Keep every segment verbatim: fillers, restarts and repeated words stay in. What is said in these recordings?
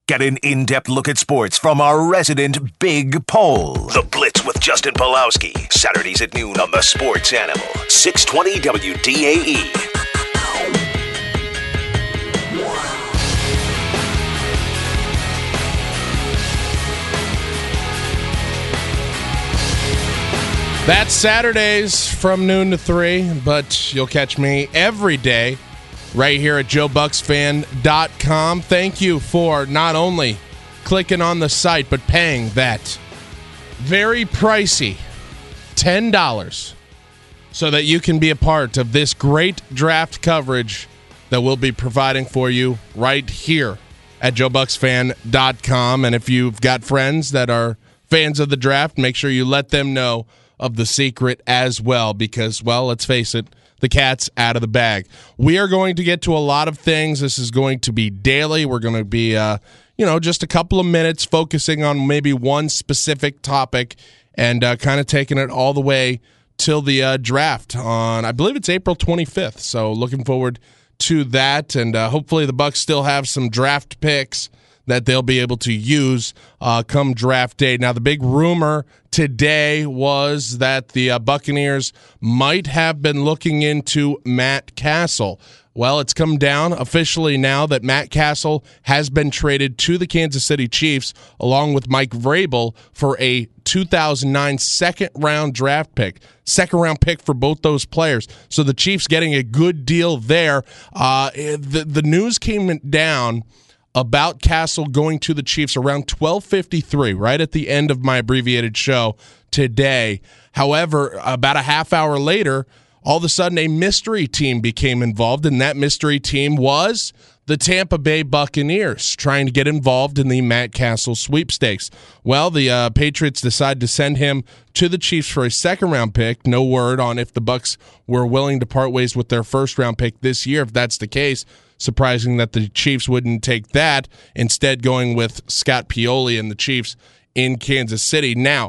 Get an in-depth look at sports from our resident Big Pole. The Blitz with Justin Pawlowski. Saturdays at noon on the Sports Animal. six twenty W D A E. That's Saturdays from noon to three, but you'll catch me every day right here at Joe Bucks Fan dot com. Thank you for not only clicking on the site, but paying that very pricey ten dollars so that you can be a part of this great draft coverage that we'll be providing for you right here at Joe Bucks Fan dot com. And if you've got friends that are fans of the draft, make sure you let them know of the secret as well, because, well, let's face it, the cat's out of the bag. We are going to get to a lot of things. This is going to be daily. We're going to be, uh, you know, just a couple of minutes focusing on maybe one specific topic and uh, kind of taking it all the way till the uh, draft on, I believe it's April twenty-fifth. So looking forward to that, and uh, hopefully the Bucs still have some draft picks that they'll be able to use uh, come draft day. Now, the big rumor today was that the uh, Buccaneers might have been looking into Matt Castle. Well, it's come down officially now that Matt Castle has been traded to the Kansas City Chiefs along with Mike Vrabel for a two thousand nine second-round draft pick. Second-round pick for both those players. So the Chiefs getting a good deal there. Uh, the, the news came down about Castle going to the Chiefs around twelve fifty-three, right at the end of my abbreviated show today. However, about a half hour later, all of a sudden a mystery team became involved, and that mystery team was the Tampa Bay Buccaneers trying to get involved in the Matt Castle sweepstakes. Well, the uh, Patriots decided to send him to the Chiefs for a second-round pick. No word on if the Bucs were willing to part ways with their first-round pick this year. If that's the case, surprising that the Chiefs wouldn't take that, instead going with Scott Pioli and the Chiefs in Kansas City. Now,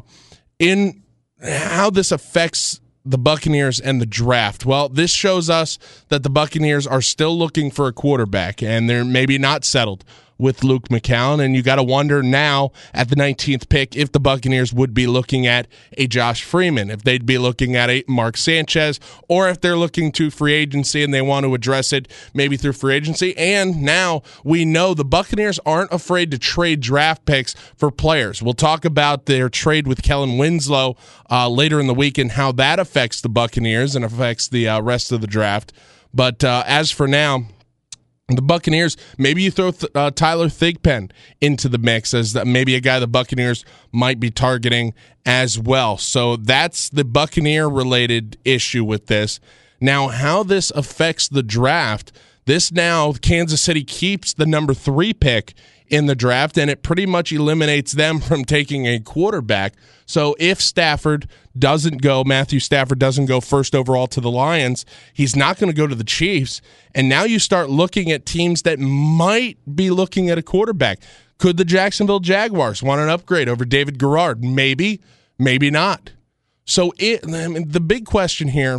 in how this affects the Buccaneers and the draft, well, this shows us that the Buccaneers are still looking for a quarterback, and they're maybe not settled with Luke McCown, and you got to wonder now at the nineteenth pick if the Buccaneers would be looking at a Josh Freeman, if they'd be looking at a Mark Sanchez, or if they're looking to free agency and they want to address it maybe through free agency. And now we know the Buccaneers aren't afraid to trade draft picks for players. We'll talk about their trade with Kellen Winslow uh, later in the week and how that affects the Buccaneers and affects the uh, rest of the draft. But uh, as for now, the Buccaneers, maybe you throw uh, Tyler Thigpen into the mix as the, maybe a guy the Buccaneers might be targeting as well. So that's the Buccaneer-related issue with this. Now, how this affects the draft, this now, Kansas City keeps the number three pick in the draft, and it pretty much eliminates them from taking a quarterback. So if Stafford doesn't go, Matthew Stafford doesn't go first overall to the Lions, he's not going to go to the Chiefs. And now you start looking at teams that might be looking at a quarterback. Could the Jacksonville Jaguars want an upgrade over David Garrard? Maybe, maybe not. So it, I mean, the big question here,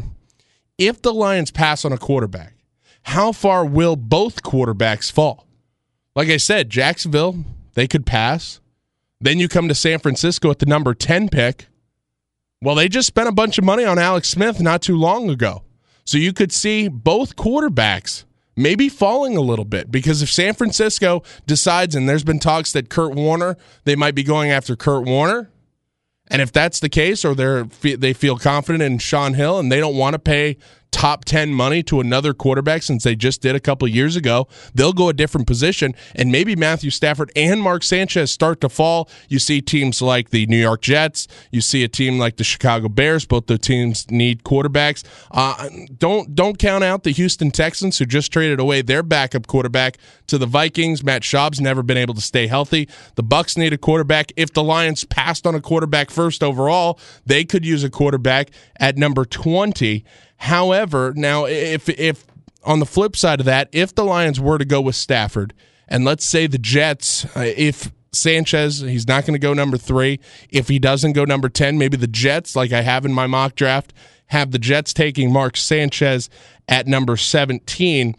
if the Lions pass on a quarterback, how far will both quarterbacks fall? Like I said, Jacksonville, they could pass. Then you come to San Francisco at the number ten pick. Well, they just spent a bunch of money on Alex Smith not too long ago. So you could see both quarterbacks maybe falling a little bit, because if San Francisco decides, and there's been talks that Kurt Warner, they might be going after Kurt Warner, and if that's the case, or they're they feel confident in Sean Hill and they don't want to pay top ten money to another quarterback since they just did a couple years ago, they'll go a different position, and maybe Matthew Stafford and Mark Sanchez start to fall. You see teams like the New York Jets, you see a team like the Chicago Bears, both the teams need quarterbacks. Uh, don't don't count out the Houston Texans, who just traded away their backup quarterback to the Vikings. Matt Schaub's never been able to stay healthy. The Bucs need a quarterback. If the Lions passed on a quarterback first overall, they could use a quarterback at number twenty. However, now if if on the flip side of that, if the Lions were to go with Stafford, and let's say the Jets, uh, if Sanchez, he's not going to go number three, if he doesn't go number ten, maybe the Jets, like I have in my mock draft, have the Jets taking Mark Sanchez at number seventeen.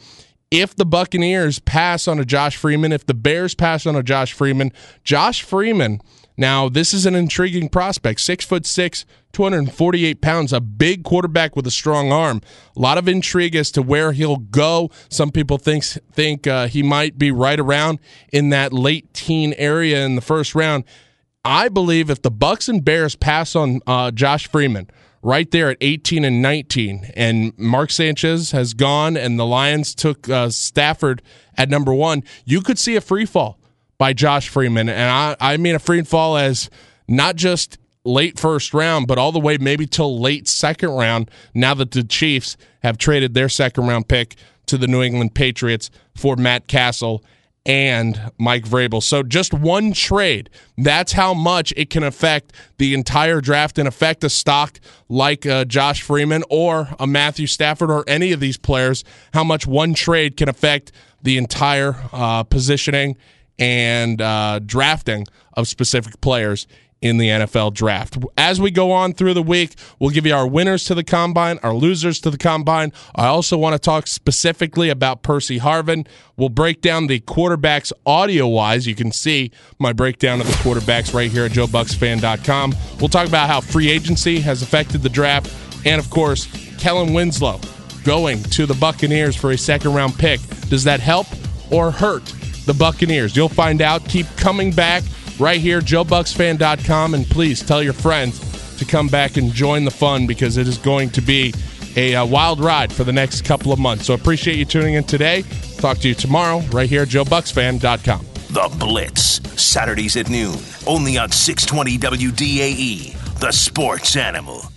if the Buccaneers pass on a Josh Freeman, if the Bears pass on a Josh Freeman, Josh Freeman, now this is an intriguing prospect, six foot six, two hundred forty-eight pounds, a big quarterback with a strong arm. A lot of intrigue as to where he'll go. Some people think, think uh, he might be right around in that late teen area in the first round. I believe if the Bucs and Bears pass on uh, Josh Freeman right there at eighteen and nineteen, and Mark Sanchez has gone and the Lions took uh, Stafford at number one, you could see a free fall by Josh Freeman. And I, I mean a free fall as not just late first round, but all the way maybe till late second round, now that the Chiefs have traded their second round pick to the New England Patriots for Matt Castle and Mike Vrabel. So just one trade, that's how much it can affect the entire draft and affect a stock like uh, Josh Freeman or a Matthew Stafford or any of these players, how much one trade can affect the entire uh, positioning and uh, drafting of specific players in the N F L draft. As we go on through the week, we'll give you our winners to the Combine, our losers to the Combine. I also want to talk specifically about Percy Harvin. We'll break down the quarterbacks audio-wise. You can see my breakdown of the quarterbacks right here at Joe Bucks Fan dot com. We'll talk about how free agency has affected the draft. And, of course, Kellen Winslow going to the Buccaneers for a second-round pick. Does that help or hurt the Buccaneers? You'll find out. Keep coming back right here, Joe Bucks Fan dot com, and please tell your friends to come back and join the fun because it is going to be a, a wild ride for the next couple of months. So appreciate you tuning in today. Talk to you tomorrow right here at Joe Bucks Fan dot com. The Blitz, Saturdays at noon, only on six twenty W D A E, the sports animal.